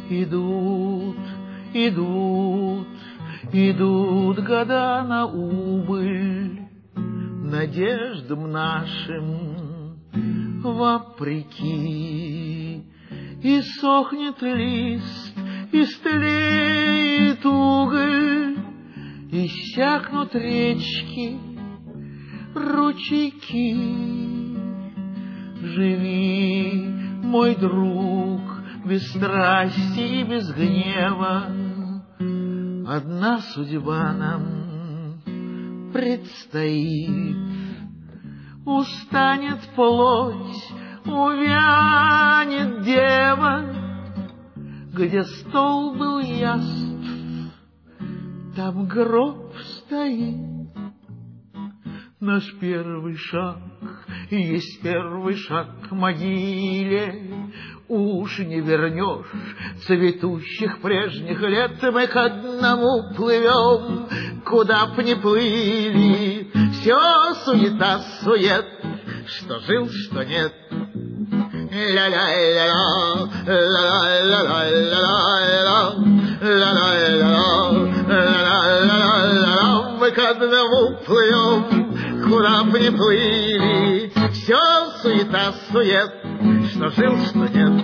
Идут, идут, идут года на убыль надеждам нашим вопреки. И сохнет лист, и стлеет уголь, иссякнут речки, ручейки. Живи, мой друг, без страсти и без гнева, одна судьба нам предстоит. Устанет плоть, увянет дева, где стол был яств, там гроб стоит. Наш первый шаг есть первый шаг к могиле. Уж не вернешь цветущих прежних лет. Мы к одному плывем, куда б ни плыли. Все суета, сует, что жил, что нет. Ля-ля-ля-ля, ля-ля-ля-ля-ля-ля, ля-ля-ля-ля-ля-ля. Мы к одному плывем, куда б ни плыли. Все суета, сует, что жил, что нет.